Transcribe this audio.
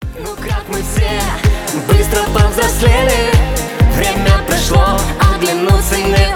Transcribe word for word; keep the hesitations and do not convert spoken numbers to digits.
Ну как мы все быстро повзрослели, время пришло оглянуться не